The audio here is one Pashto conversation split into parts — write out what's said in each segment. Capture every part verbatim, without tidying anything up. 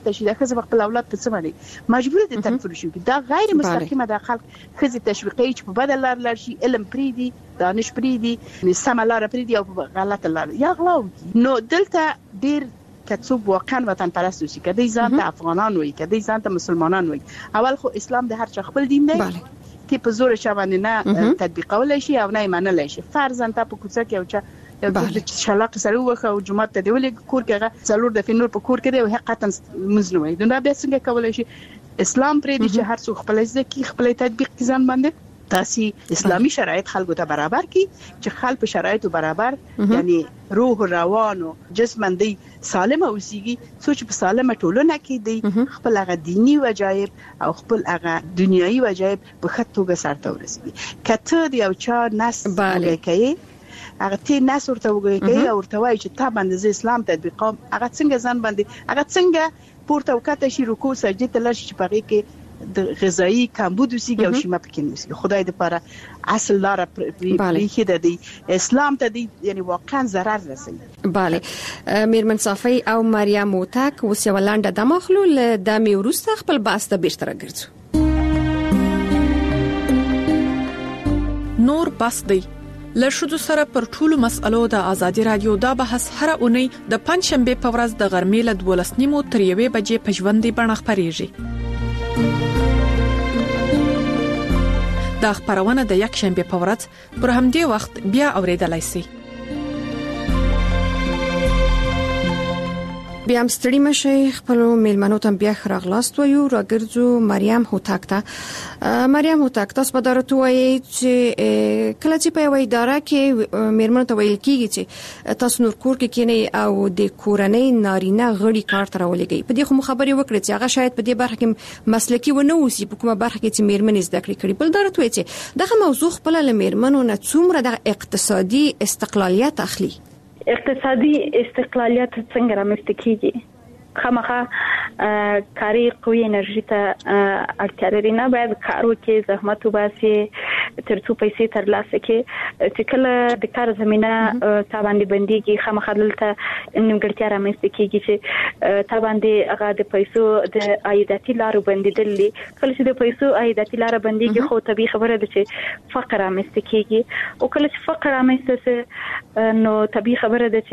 تشویق خزه خپل اولاد ته څه معنی مجبور دي تنفر شي دا غیر مستقیمه د خلک خزه تشویقي چې په بدل لار لار شي علم پریدي دانش پریدي سم لار پریدي او غلط لار یا غلاو نو دلته ډیر کڅوب واقعا وطن پرست وسی کدی ځان ته افغانان وي کدی ځان ته مسلمانان وي اول خو اسلام د هر چا خپل دین دی تی په زور شوانه نه تطبیقول شي او نه منل شي فرضاً ته په کوڅه کې او چا د شلاق سره وخه او جمعه ته دی ولې کور کې څلور د فنور په کور کې دی او حقیقتا مزنوي دا به څنګه کولای شي اسلام پرې دي چې هر څوک خپل ځکه خپل تطبیق ځان باندې تاسو اسلامي شرایط خلکو ته برابر کی چې خلک په شرایطو برابر یعنی روح روان او جسمندي سالم اوسيږي سوچ په سالمه ټولنه کې دی خپل هغه دینی وجایب او خپل هغه دنیوي وجایب په خطوګه سرته ورسېږي کته دی او چا نس کوي هغه تی ناس ورته وګوري او ورته وایي چې تا باندې اسلام تطبیقوم هغه څنګه ځان باندې هغه څنګه پورته وکړه شي رکوع سجده ته لږ چې پغې کې د غذایی کمبود وسیږي او شیمه پکې نوسي خدای دې لپاره اصل لار پرې د دې اسلام ته دې یعنی واقعا ضرر رسوي. bale میرمن صافی او مریم موتک اوس یو لاندې د مخلول د میورسته خپل باسته بیرته راګرځو نور بس دی لشدو سره پر ټولو مسألو د ازادي رادیو دا بحث هر اونۍ د پنځشنبه په ورځ د غرمې له دولس نیمو تر یوې بجې په ژوندۍ بڼه خپرېږي. دا خبرونه د یک شنبه په ورځ پر همدې وخت بیا اوریدلای شئ. بیا هم ستړي مشي خپل میلمنو ته بیا خراغلاست ویو راګرځو مریم هوتک ته مریم هوتک تاسو په دارته وایي چې کله چې په یو اداره کې میرمنو ته ویل کیږي چې تاسو نور کور کې کینی او د کورنۍ نارینه غړي کار تر ولګي په دې خو خبري وکړي چې هغه شاید په دې برخه کې مسلکی ونه اوسي په کومه برخه کې چې میرمنې زده کړې کړي بل دارته وایي چې دغه موضوع خپل له میرمنو نه څومره د اقتصادي استقلالیت اخلي. اقتصادي استقلالیت څنګه رامنځته کیږي خامخا کاری قوي انرژي ته اړتیا لري نه باید کار وکړي زحمت وباسي ترڅو پیسې ترلاسه کړي چې کله د کار زمينه تاباندې بنديږي خامخا دلته نیمګړتیا رامنځته کیږي چې تاباندې هغه د پیسو د عایداتي لارو بندیدل کله چې د پیسو عایداتي لار بنديږي خو طبيعي خبره ده چې فقر رامنځته کیږي او کله چې فقر رامنځته نو طبيعي خبره ده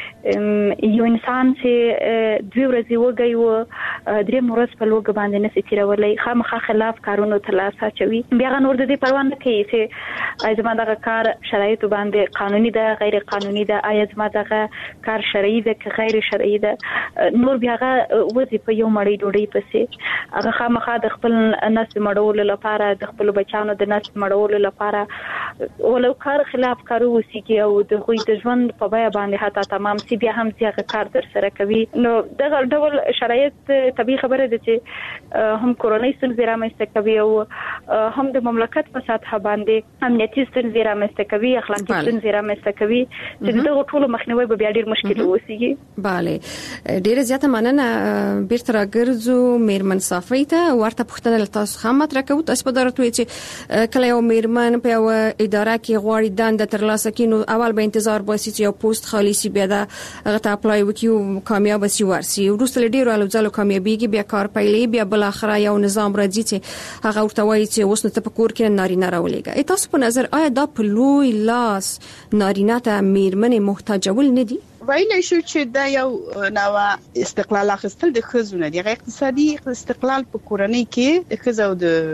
چې یو انسان چې دوی ورځې وګي و درې مورز په لوګ باندې نسي تیرولای خامخا خلاف کارونو تلاسه چوي بیا نور د دې پروا نه کوي چې اجازه دغه کار شرایط باندې قانوني ده غیر قانوني ده اجازه دغه کار شرعي ده که غیر شرعي ده نور بیا وظیفه یو مړی ډوډۍ پسې هغه خامخا د خپل نس مړول لپاره د خپل بچانو د نس مړول لپاره ولو کار خلاف کارو وسیږي او د غوي د ژوند په بیا باندې حتی تمام سی بیا هم ځکه کار در سره کوي نو دغه ډول شرایط طبيعي خبره ده چې هم کورونی ستونزې رامنځته کوي او هم د مملکت په سطح باندې امنیتي ستونزې رامنځته کوي اخلاقي ستونزې رامنځته کوي چې دغه ټول مخنیوي به بیا ډیر مشکل وسیږي. bale ډیره زیاته مننه بیرته راګرځو میرمن صافی ته ورته پوښتنه تاسو هم مطرح کوو تاسو په دارته چې کله یو میرمن په یو اداره کې غواړي دنده ترلاسه کړي نو اول به انتظار باسي چې یو پوسټ خالی شي بیا دا هغه ته اپلای وکړي او کامیاب شي ورسي وروسته ډیرو الوځلو کامیابیږي بیا کار پیلې بیا بل اخره یو نظام راځي چې هغه ورته وایي چې اوس نو ته په کور کې نارینه راولېږه تاسو په نظر آیا دا په لوی لاس نارینه ته میرمنې محتاجول نه دي؟ وایي شو چې دا یو نو استقلال اخیستل د خزونه دی اقتصادي استقلال په کورنۍ کې د خزو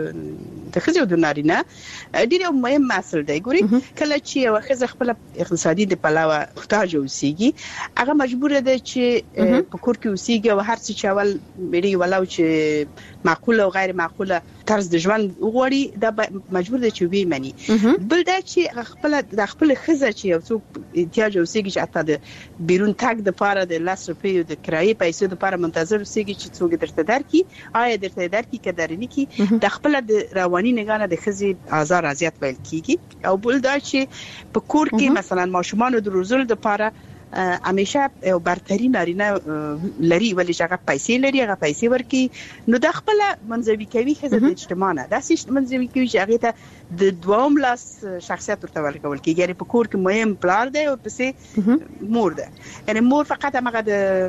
د د خزو د نارینه ډیر یو مهم مسله دی ګوري کله چې یو خزه خپل اقتصادي د پلاوه محتاج اوسېږي هغه مجبور ده چې په کور کې اوسېږي او هر څه چاول مړي ولو چې معقوله او غیر معقوله طرز د ژوند وګوري دا مجبور ده چې وی مني بل دا چې خپل د خپل خزه چې یو څوک احتیاج اوسېږي چې حتی د بیرون تاګ د پاره د لاس روپیو د کرایې پیسې د پاره منتظر اوسېږي چې څوک درته درکې آیا درته درکې کډرنی کې د خپل د رواني نگانه د خزي آزار ازیات ویل کیږي او بل دا چې په کور کې مثلا ماشومان د روزل د پاره همیشه یو برتری نارینه لري ولې چې هغه پیسې لري هغه پیسې ورکي نو د خپل منځوي کوي ښځه د اجتماع نه داسې منځوي کوي چې هغه ته د دوام لاس شخصیت ورته ورکول کیږي یعنی په کور کې مهم پلار دی او پسې مور ده یعنی مور فقط هغه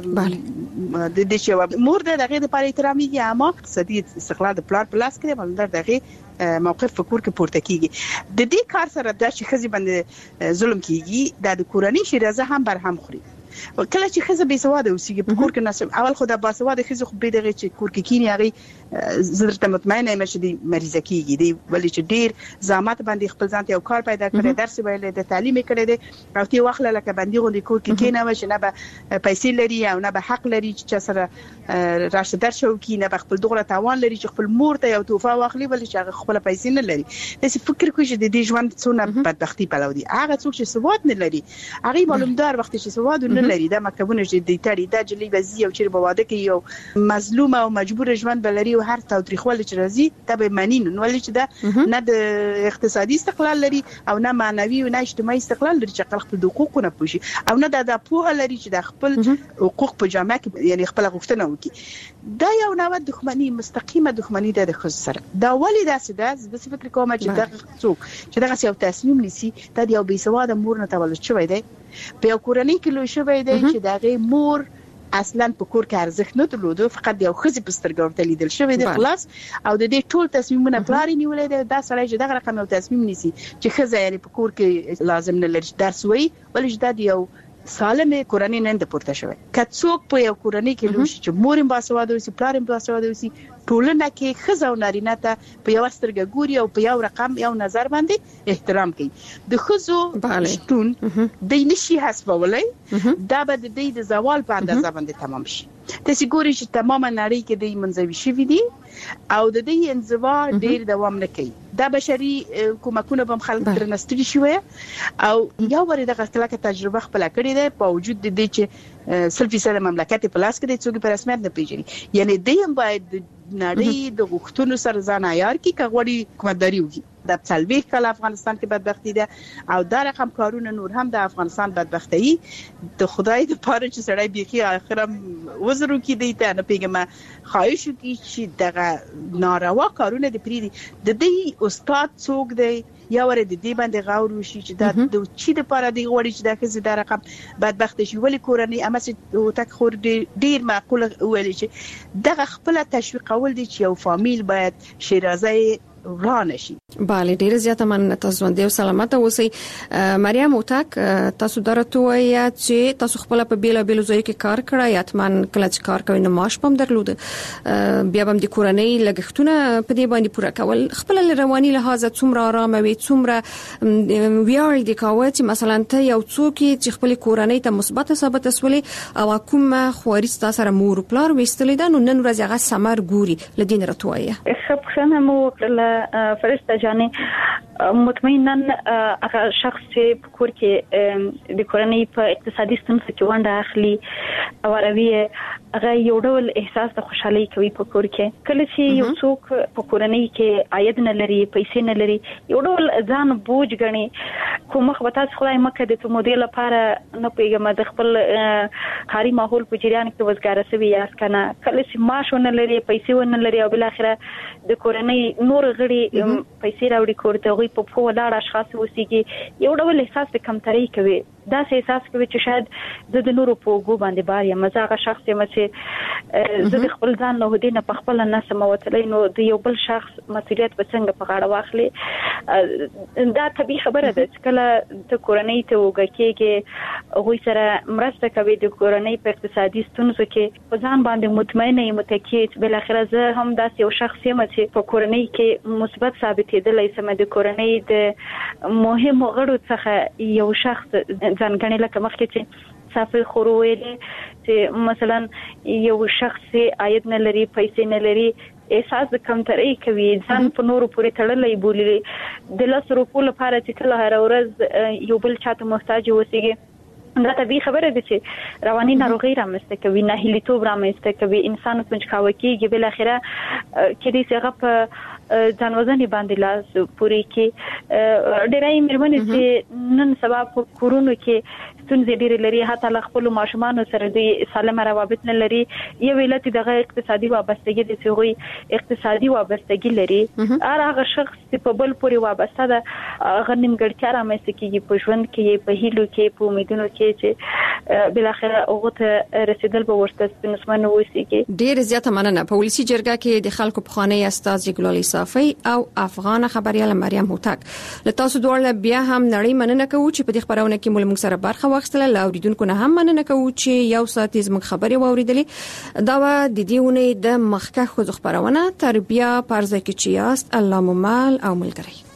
د د چې مور ده دغه د پاره احترامي اما اقتصادي استقلال د پلار په لاس کې مالدار دغه موقف په کور کې پورته کیږي د دې کار سره د شخصي باندې ظلم کیږي د کورنۍ شیرازه هم بر هم خوري کله چې خزه بې سواده اوسېږي په کور کې نسم اول خو د با سواده خزه خو به دغه چې کور کې کینی هغه زړه مطمئنه مې چې د مریضه کیږي دی ولې چې ډیر زحمت باندې خپل ځان ته یو کار پیدا کړی درس ویل د تعلیم کړی دی او تی وخت لکه باندې غو د کور کې کینه و چې نه به پیسې لري او نه به حق لري چې سره راشه درشو کې نه به خپل دغه توان لري چې خپل مور ته یو توفه واخلي ولې چې هغه خپل پیسې نه لري داسې فکر کوي چې د دې ژوند څونه بدبختی پلو دي هغه څوک چې سواد نه لري هغه معلومدار وخت چې سواد نه لري دا مکتبونه چې د تاړي د جلی وزي او چې په واده کې یو مظلوم او مجبور ژوند بلري او هر تاریخوال چې راځي ته به معنی نه ولې چې دا نه د اقتصادي استقلال لري او نه معنوي او نه اجتماعي استقلال لري چې خپل حقوقونه پوښي او نه د پوهه لري چې د خپل حقوق په جامه کې یعنی خپل غوښتنه وکړي دا یو نوع دښمنی مستقیمه دښمنی د خو سره دا ولې داسې ده د فکر کوم چې دا څوک چې دا یو تصمیم نیسي دا یو بې سواده مور نه تولد شوی دی په کورنۍ کې لوی شوی دی چې دغه مور اصلا په کور کې ارزښت نه درلوده فقط یو خزي په سترګو ورته لیدل شوی دی خلاص او د دې ټول تصمیمونه پلار نیولې دی دا سړی چې دغه رقم یو تصمیم نیسي چې خزه یې په کور کې لازم نه لري درس وایي ولې دا یو سالمه کورنۍ نه د پورته شوی کڅوک په یو کورنۍ کې لوي چې مور هم باسواده وي پلار هم باسواده وي ټولنه کې خزه او نارینه ته په یو سترګه ګوري او په یو رقم یو نظر باندې احترام کوي د خزو شتون د نشي حسابولای دا به د دې د زوال په اندازه باندې تمام شي تاسو ګورئ چې تمامه نړۍ کې د منځوي شوی دي او د دې انزوا ډیر دوام نه کوي دا بشري کومکونه به خلک درنستري شوی او یو ور د غلطه تجربه خپل کړی دی په وجود د دې چې سلفي سره مملکت په لاس کې د څوک په رسمیت نه پیژني یعنی دیم باید نړۍ د غوښتنو سره ځان عیار کی کغوړي حکومتداري وکړي د څلويخ کال افغانستان کې بدبختی ده او دا رقم کارونه نور هم د افغانستان بدبختی د خدای د پاره چې سړی بيخي اخرم وزرو کې دی ته نه پیګم خواهش کی چې دغه ناروا کارونه د پری د دې استاد څوک دی یا ور د دې باندې غور وشي چې دا د چی د پاره دی غوړي چې دا کزي د رقم بدبخت شي ولی کورنۍ امسه تک خور ډیر معقول ویل چې دغه خپل تشویق اول دي چې یو فامیل باید شیرازه ورانه شي bale ډیر زیاته مننه تاسو باندې سلامت اوسئ مریم اوتاک تاسو درته وایا چې تاسو خپل په بیل بیل ځای کې کار کړی یاتمن کله چې کار کوي نو معاش پم درلود بیا هم د کورنۍ لګښتونه په دې باندې پوره کول خپل رواني لحاظ څومره آرام وي څومره ویاړ دي کاوه چې مثلا ته یو څوک چې خپل کورنۍ ته مثبت ثابت اسولې او کوم خواري سره مور پلار وستلې ده نو نن ورځ هغه سمر ګوري لدین رتوایا خبرنه مو فرشته جاني مطمئنا هغه شخص چې په کور کې د کورنۍ په اقتصادي ستونزو کې ونډه اخلي او روي هغه یو ډول احساس د خوشحالي کوي په کور کې کله چې یو څوک په کورنۍ کې عاید نه لري پیسې نه لري یو ډول ځان بوج غني کومه خبره خدای مکه د تو مودیل لپاره نه پیګم د خپل کاري ماحول په جریان کې وزګار سوي یا کنه کله چې معاش نه لري پیسې ونه لري او بل اخره د کورنۍ نور غړي پیسې راوړي کوړته غوي په په ولاړ اشخاص وسیږي یو ډول احساس د کمتري کوي دا احساس کوي چې شاید د نورو په ګو باندې بار یا مزاغه شخص یې چې زه د خپل ځان له هدي نه په خپل نه سموتلې نو د یو بل شخص مسؤلیت په څنګه په غاړه واخلي دا طبيعي خبره ده چې کله د کورنۍ ته وګکیږي غوي سره مرسته کوي د کورنۍ په اقتصادي ستونزو کې په ځان باندې مطمئنه یم متکیت بل اخر زه هم داسې یو شخص یم چې په کورنۍ کې مثبت ثابتېدلای سم د کورنۍ د مهم غړو څخه یو شخص ځانګړی لکه مخکې چې صافي خورویلې چې مثلا یو شخص عاید نه لري پیسې نه لري احساس د کمتري کوي ځان په نورو پورې تړلې بولي د لاس روپو لپاره چې کله هر ورځ یو بل چاته محتاج وسیږي دا طبيعي خبره ده چې رواني ناروغي رامنځته کوي نه هلیتوب رامنځته کوي انسان پنځ کاوه کېږي بل اخره کې دې څنګه په ځانوژنې باندې لاس پوري کې ډېرای مېرمنې چې نن سبا په کورونو کې ستونزې ډېرې لري، حتی له خپل ماشومان سره د سالم روابط نه لري. یو علت دغه اقتصادي وابستګي د سوي اقتصادي وابستګي لري. هر هغه شخص چې په بل پورې وابسته ده غنیمګړتیا رامنځته کیږي په ژوند کې، په هیلو کې، په امیدونو کې چې بل اخر هغه ته رسیدل به ورته سپینسمنه وسیږي. ډېر زیاته مننه. په ولسی جرګه کې د خلکو په خانه استاد ګلالي صافي او افغان خبريال مریم هوتک له تاسو دوړل بیا هم نړۍ مننه کوو چې په دې خبرونه کې مول موږ سره برخه واخیستله. لاوریدونکو نه هم مننه کوو چې یو ساعت زموږ خبري واوریدلې. دا و د دېونه د مخکښ خو خبرونه تربیه پرځکه چې یاست الله ممال او ملګری.